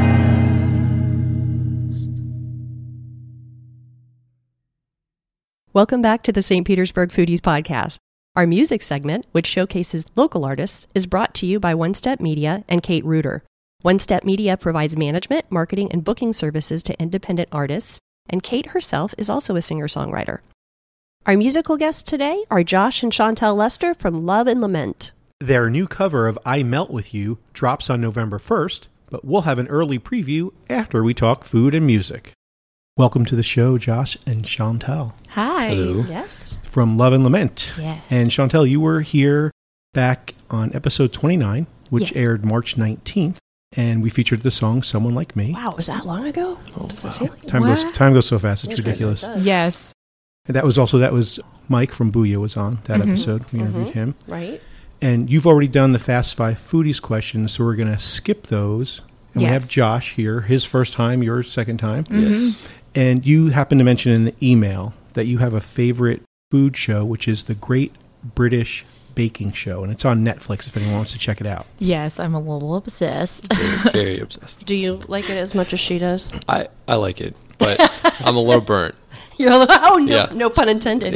Welcome back to the Saint Petersburg Foodies Podcast. Our music segment, which showcases local artists, is brought to you by One Step Media and Kate Reuter. One Step Media provides management, marketing, and booking services to independent artists, and Kate herself is also a singer-songwriter. Our musical guests today are Josh and Chantel Lester from Love and Lament. Their new cover of I Melt With You drops on November first, but we'll have an early preview after we talk food and music. Welcome to the show, Josh and Chantel Hi. Hello. Yes. from Love and Lament. Yes. And Chantel, you were here back on episode twenty-nine, which Yes. aired March nineteenth, and we featured the song Someone Like Me. Wow, was that long ago? Oh, Does it seem like- Time What? goes time goes so fast, it's Yes, ridiculous. it does. Yes. And that was also that was Mike from Booyah was on that Mhm. episode. We interviewed Mhm. him. Right. And you've already done the Fast Five Foodies questions, so we're going to skip those. And we have Yes. Josh here, his first time, your second time. Yes. And you happen to mention in the email that you have a favorite food show, which is the Great British Baking Show. And it's on Netflix if anyone wants to check it out. Yes, I'm a little obsessed. Very, very obsessed. Do you like it as much as she does? I, I like it, but I'm a little burnt. You're like, oh, no, Yeah. no pun intended.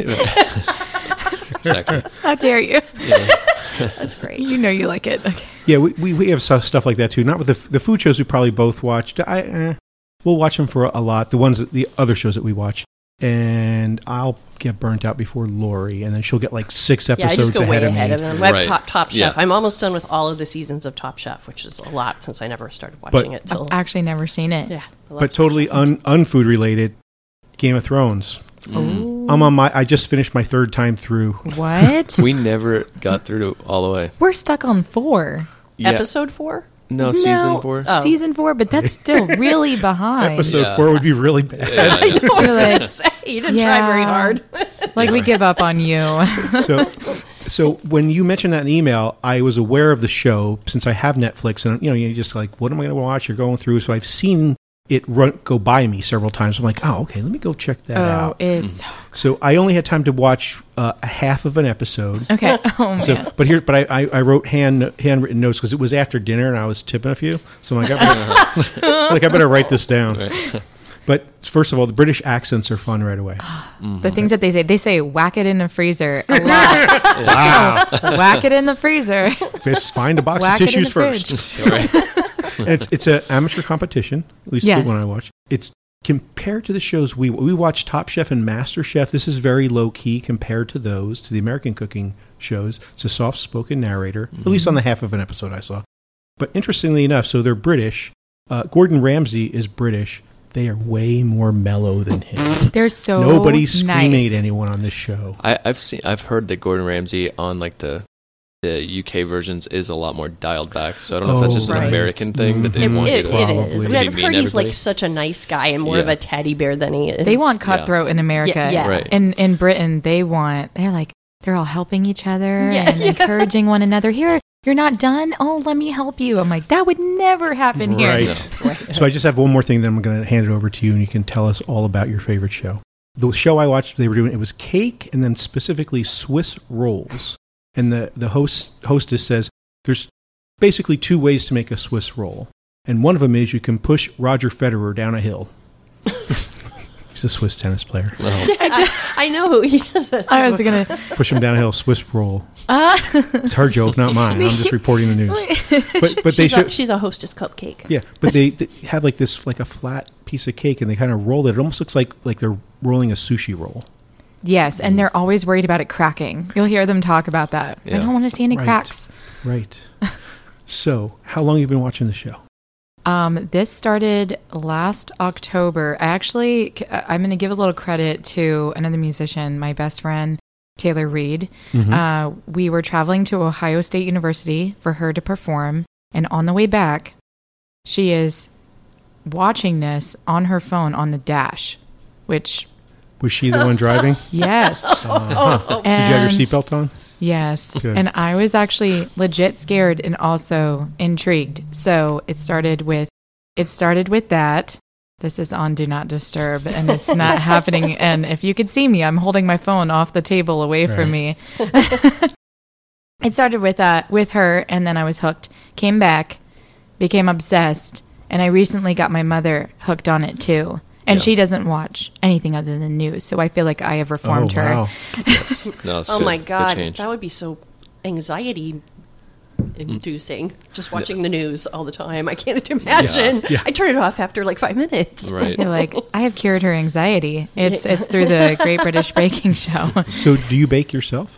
Exactly. How dare you? Yeah. That's great. You know you like it. Okay. Yeah, we, we, we have stuff, stuff like that too. Not with the, the food shows we probably both watched. I, eh, we'll watch them for a lot. The ones, that, the other shows that we watch. And I'll get burnt out before Lori, and then she'll get like six Yeah, episodes I just go ahead way of me. ahead of them. I have Right. top, top Chef. Yeah. I'm almost done with all of the seasons of Top Chef, which is a lot since I never started But- watching it till. I've actually never seen it. Yeah, I love But Top totally Chef. un, unfood related, Game of Thrones. Mm. I'm on my. I just finished my third time through. What? We never got through to all the way. We're stuck on four. Yeah. Episode four? No, season four. Oh. Season four, but that's still really behind. Episode Yeah. four would be really bad. Yeah, I know. I was You're going like, to say, you didn't try very yeah. hard. Like, we give up on you. So, so when you mentioned that in the email, I was aware of the show since I have Netflix, and you know, you're just like, what am I going to watch? You're going through, so I've seen it run, go by me several times. I'm like, oh, okay, let me go check that Oh, out. it's So I only had time to watch uh, a half of an episode. okay. Oh So, man. but here, but I, I, I wrote hand handwritten notes because it was after dinner and I was tipping a few. So I'm like, I better, like I better write this down. But first of all, the British accents are fun right away. The things that they say, they say whack it in the freezer a lot. Wow! Whack it in the freezer. Just find a box Whack of it in tissues the first. Right. And it's it's an amateur competition, at least Yes. the one I watch. It's compared to the shows we we watch Top Chef and Master Chef. This is very low key compared to those to the American cooking shows. It's a soft spoken narrator, at least on the half of an episode I saw. But interestingly enough, so they're British. Uh, Gordon Ramsay is British. They are way more mellow than him. They're so Nobody's screaming nice. at anyone on this show. I, I've seen, I've heard that Gordon Ramsay on like the the U K versions is a lot more dialed back. So I don't know if that's Oh, just right. an American thing that they It, want it, you to. it Probably. is. To I mean, be I've mean heard to he's like everybody. such a nice guy and more of Yeah. a teddy bear than he is. They want Yeah. cutthroat in America. Yeah, yeah. Right. In in Britain, they want. They're like they're all helping each other Yeah, and yeah. encouraging one another. Here, you're not done. Oh, let me help you. I'm like, that would never happen here. Right. No. So I just have one more thing, then I'm going to hand it over to you, and you can tell us all about your favorite show. The show I watched, they were doing it was cake, and then specifically Swiss rolls. And the the host hostess says there's basically two ways to make a Swiss roll, and one of them is you can push Roger Federer down a hill. He's a Swiss tennis player. I, I know who he is. I was gonna. Push him down a hill, Swiss roll. Uh, It's her joke, not mine. I'm just reporting the news. But but they she's, show, a, she's a hostess cupcake. yeah, but they, they have like this like a flat piece of cake, and they kind of roll it. It almost looks like like they're rolling a sushi roll. yes, and they're always worried about it cracking. You'll hear them talk about that. I Yeah. don't want to see any Right. cracks. Right. So, how long have you been watching the show? Um, this started last October. I actually, I'm going to give a little credit to another musician, my best friend, Taylor Reed. Mhm. Uh, we were traveling to Ohio State University for her to perform. And on the way back, she is watching this on her phone on the dash, which... Was she the one driving? Yes. Uh-huh. Did you have your seatbelt on? Yes. Good. And I was actually legit scared and also intrigued. So it started with, it started with that. This is on Do Not Disturb, and it's not happening. And if you could see me, I'm holding my phone off the table away Right. from me. It started with that, with her, and then I was hooked. Came back, became obsessed, and I recently got my mother hooked on it too. And Yeah. she doesn't watch anything other than news, so I feel like I have reformed Oh, wow. her. Yes. No, it's Oh good. my Good God, change. that would be so anxiety inducing. Just watching the news all the time. I can't imagine. Yeah. I turn it off after like five minutes. Right. You're like, I have cured her anxiety. It's it's through the Great British Baking Show. So do you bake yourself?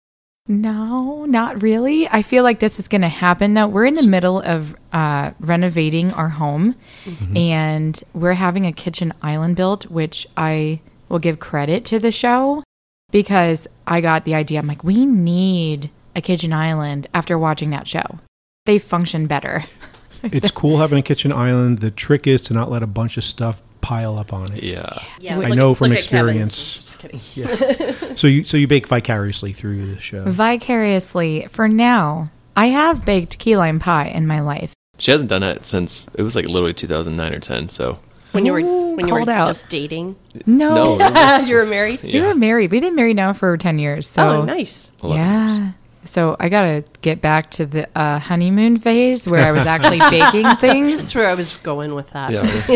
No, not really. I feel like this is going to happen now. We're in the middle of uh, renovating our home, Mm-hmm. and we're having a kitchen island built, which I will give credit to the show because I got the idea. I'm like, we need a kitchen island after watching that show. They function better. It's cool having a kitchen island. The trick is to not let a bunch of stuff pile up on it. Yeah. Yeah, I look know at- from look at Kevin's. experience. Just kidding. Yeah. So you so you bake vicariously through the show. Vicariously, for now, I have baked key lime pie in my life. She hasn't done it since it was like literally two thousand nine or ten. So When you were Ooh, when you were called out. just dating. No, No. You were married? we were married. We've been married now for ten years. So Oh, nice. eleven yeah. years. So I gotta get back to the uh, honeymoon phase where I was actually baking things. That's where I was going with that.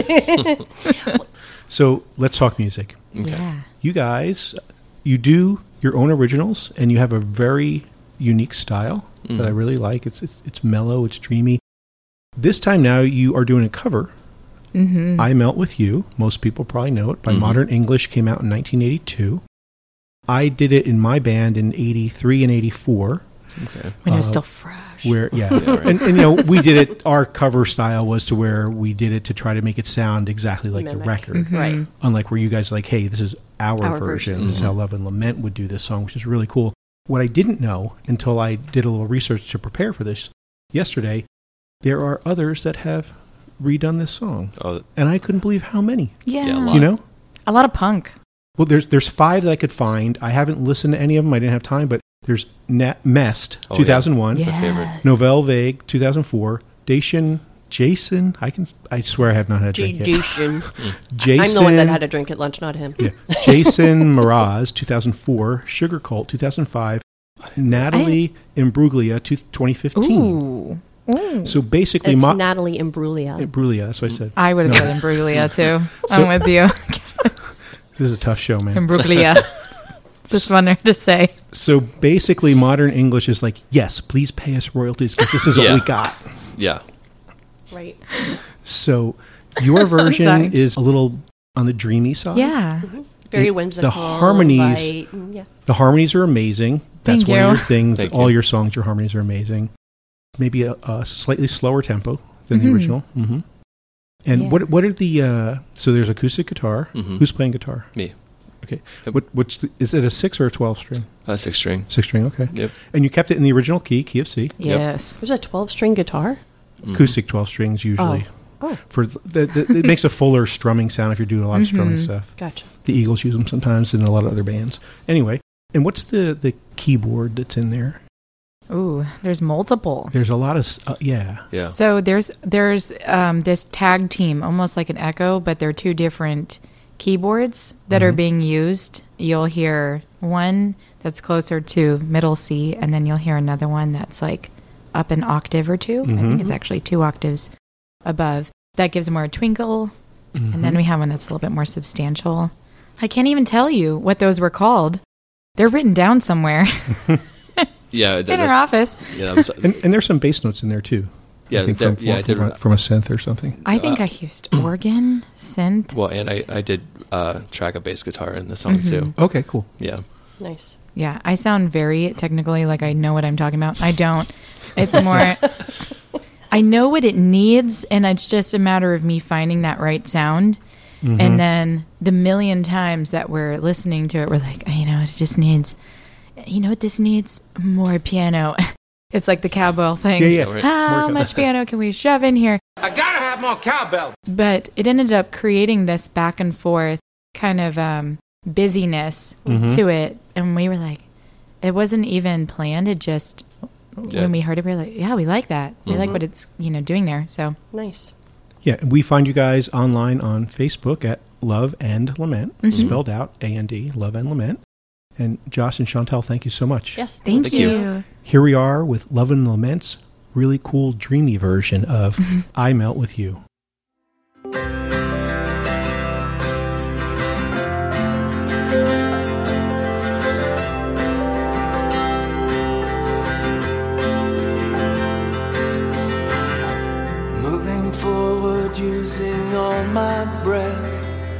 Yeah. So let's talk music. Okay. Yeah. You guys, you do your own originals, and you have a very unique style Mm. that I really like. It's, it's it's mellow, it's dreamy. This time now, you are doing a cover. Mm-hmm. I Melt With You. Most people probably know it by Mhm. Modern English. Came out in nineteen eighty-two. I did it in my band in eighty-three and eighty-four. Okay. When it was Uh, still fresh. Where yeah, Yeah, right. and, and you know we did it. Our cover style was to where we did it to try to make it sound exactly like the Mimic. record. Mhm. Right. Unlike where you guys are like, hey, this is our, Our version. version. This is how Love and Lament would do this song, which is really cool. What I didn't know until I did a little research to prepare for this yesterday, there are others that have redone this song, Oh, and I couldn't believe how many. Yeah. Yeah, a lot. You know, A lot of punk. well, there's there's five that I could find. I haven't listened to any of them. I didn't have time, but there's Na- Mest, Oh, two thousand one, my favorite. Nouvelle Vague, two thousand four, Dacian, Jason. I can I swear I have not had a drink yet. Jason. Jason, I'm the one that had a drink at lunch, not him. Yeah. Jason Mraz, two thousand four, Sugar Cult, two thousand five, Natalie Imbruglia, two- twenty fifteen. Ooh. Ooh. So basically, It's Mo- Natalie Imbruglia. Imbruglia, that's what I said. I would have No. said Imbruglia too. So- I'm with you. This is a tough show, man. Imbruglia. Just wanted to say. So basically, modern English is like, yes, please pay us royalties because this is Yeah. what we got. yeah. Right. So your version sorry. is a little on the dreamy side. Yeah. Very It- whimsical. the harmonies- light, mm, yeah. The harmonies are amazing. That's Thank one you. of your things. Thank All you. your songs, your harmonies are amazing. Maybe a, a slightly slower tempo than Mhm. the original. hmm And Yeah. what what are the uh, so there's acoustic guitar. Mhm. Who's playing guitar? Me. Okay. Yep. What what's the, is it a six or a twelve string? Uh, six string. Six string. Okay. Yep. And you kept it in the original key, key of C. Yes. There's a twelve-string guitar. Mhm. Acoustic twelve strings usually. Oh. For the, the, it makes a fuller strumming sound if you're doing a lot of strumming Mhm. stuff. Gotcha. The Eagles use them sometimes, and a lot of other bands. Anyway, and what's the the keyboard that's in there? Ooh, there's multiple. There's a lot of s- uh, yeah. Yeah. So there's there's um, this tag team, almost like an Echo, but they're two different keyboards that are Mhm. being used. You'll hear one that's closer to middle C, and then you'll hear another one that's like up an octave or 2 I Mhm. think it's actually two octaves above. That gives more twinkle, and Mm-hmm. then we have one that's a little bit more substantial. I can't even tell you what those were called. They're written down somewhere Yeah. in that- our that's- office. Yeah. That was, And, and there's some bass notes in there too. Yeah, I think that- from, yeah, I from, did- from, a, from a synth or something. I think Uh, I used organ, synth. well, and I, I did uh, track a bass guitar in the song Mhm. too. Okay, cool. Yeah. Nice. Yeah, I sound very technically like I know what I'm talking about. I don't. It's more, I know what it needs, and it's just a matter of me finding that right sound. Mhm. And then the million times that we're listening to it, we're like, you know, it just needs, you know what this needs? More piano. It's like the cowbell thing. Yeah, yeah. Right. How More much piano can we shove in here? I gotta have more cowbell. But it ended up creating this back and forth kind of um, busyness Mhm. to it. And we were like, it wasn't even planned. It just, Yeah. when we heard it, we were like, yeah, we like that. We like Mhm. what it's, you know, doing there. So Nice. Yeah, and we find you guys online on Facebook at Love and Lament, Mhm. spelled out A N D, Love and Lament. And Joss and Chantel, thank you so much. Yes, thank, Thank you. you. Here we are with Love and Lament's really cool, dreamy version of I Melt With You. Moving forward using all my breath.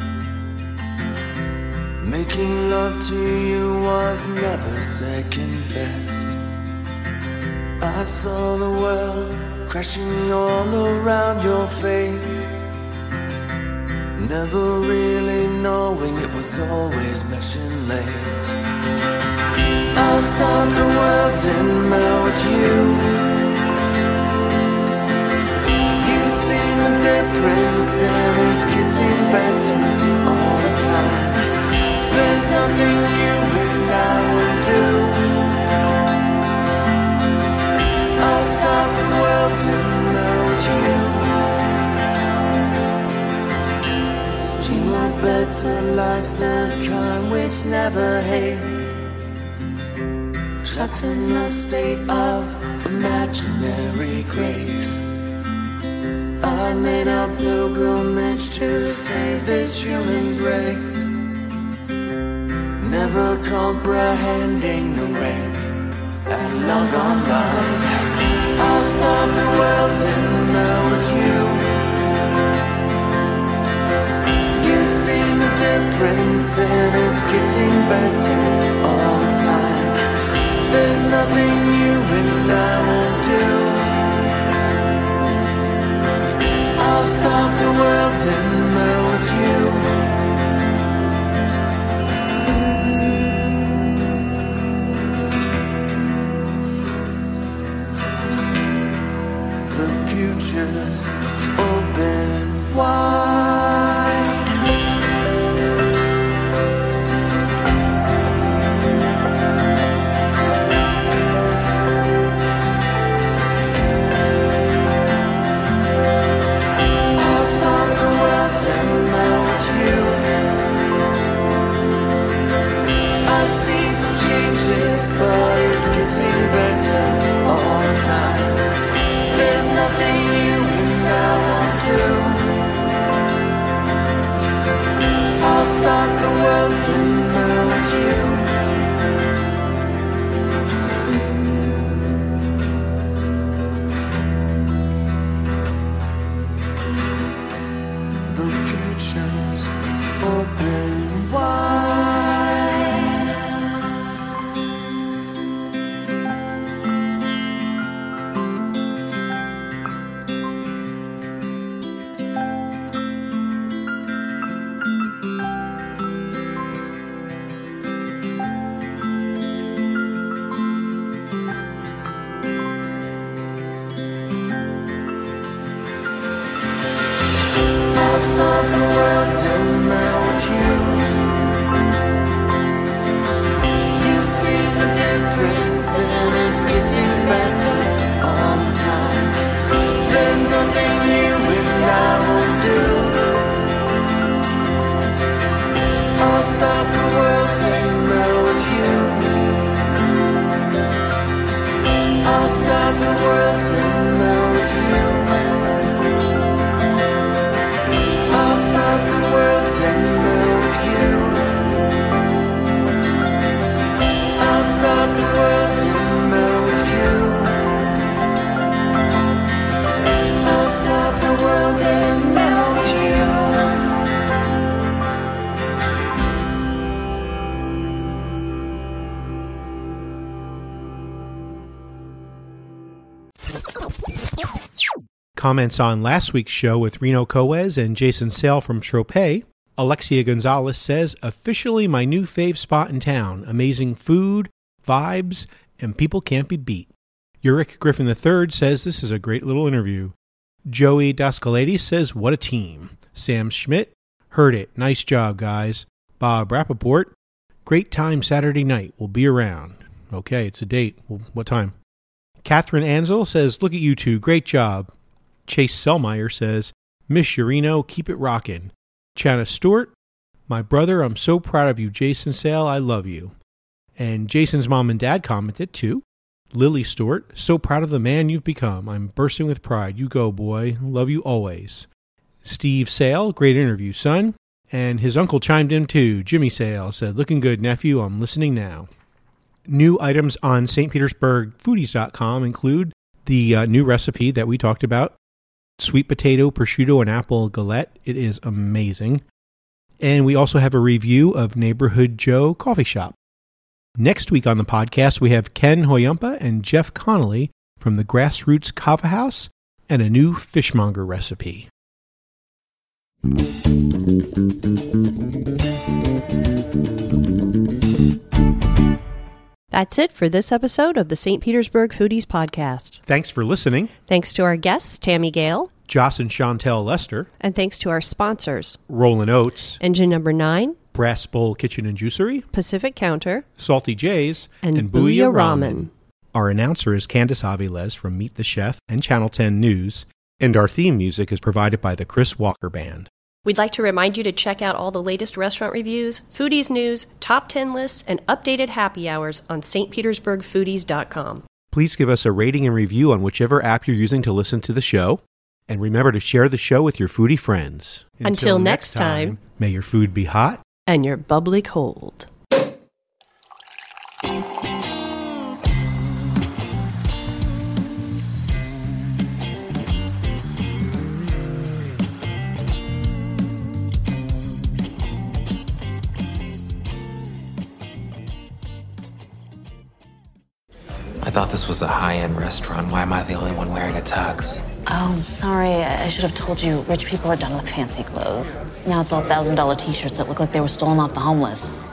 Making love to you was never second best. I saw the world crashing all around your face. Never really knowing it was always mesh and lace. I'll stop the world and melt with you. You've seen the difference and it's getting better all the time. There's nothing you and I would do. I'll stop the world and melt you. Dream of better lives, the kind which never hate. Trapped in a state of imaginary grace. I made a pilgrimage to save this human race. Never comprehending the race and long gone by. I'll stop the world and melt with you. You've seen the difference and it's getting better all the time. There's nothing you and I won't do. I'll stop the world and melt with you. Futures open wide. I'll stop the world and melt with you. I've seen some changes, but it's getting better all the time. There's nothing you and I won't do. I'll stop the world and melt with you. The future's open wide. I'll stop the world and melt with you. You've seen the difference and it's getting better all the time. There's nothing you and I won't do. I'll stop the world and melt with you. I'll stop the world and melt with you. I'll stop the world and melt with you. I'll stop the world and melt with you. I'll stop the world and melt with you. Comments on last week's show with Reno Coez and Jason Sale from Tropez. Alexia Gonzalez says, officially my new fave spot in town. Amazing food, vibes, and people can't be beat. Uric Griffin the third says, this is a great little interview. Joey Dascalades says, what a team. Sam Schmidt, heard it. Nice job, guys. Bob Rappaport, great time Saturday night. We'll be around. Okay, it's a date. Well, what time? Catherine Ansel says, look at you two. Great job. Chase Selmeyer says, Miss Shirino, keep it rockin'. Chana Stewart, my brother, I'm so proud of you. Jason Sale, I love you. And Jason's mom and dad commented too. Lily Stewart, so proud of the man you've become. I'm bursting with pride. You go, boy. Love you always. Steve Sale, great interview, son. And his uncle chimed in too. Jimmy Sale said, looking good, nephew. I'm listening now. New items on S T Petersburg Foodies dot com include the uh, new recipe that we talked about, sweet potato, prosciutto, and apple galette. It is amazing. And we also have a review of Neighborhood Joe Coffee Shop. Next week on the podcast, we have Ken Hoyumpa and Jeff Connolly from the Grassroots Kava House and a new fishmonger recipe. That's it for this episode of the Saint Petersburg Foodies Podcast. Thanks for listening. Thanks to our guests, Tammy Gale, Joss and Chantel Lester, and thanks to our sponsors, Rollin' Oats, Engine Number nine, Brass Bowl Kitchen and Juicery, Pacific Counter, Salty J's, and, and Booyah Booyah Ramen. Ramen. Our announcer is Candice Aviles from Meet the Chef and Channel ten News, and our theme music is provided by the Chris Walker Band. We'd like to remind you to check out all the latest restaurant reviews, foodies news, top ten lists, and updated happy hours on S T Petersburg Foodies dot com. Please give us a rating and review on whichever app you're using to listen to the show. And remember to share the show with your foodie friends. Until, Until next time, may your food be hot and your bubbly cold. I thought this was a high-end restaurant. Why am I the only one wearing a tux? Oh, sorry. I should have told you. Rich people are done with fancy clothes. Now it's all one thousand dollar t-shirts that look like they were stolen off the homeless.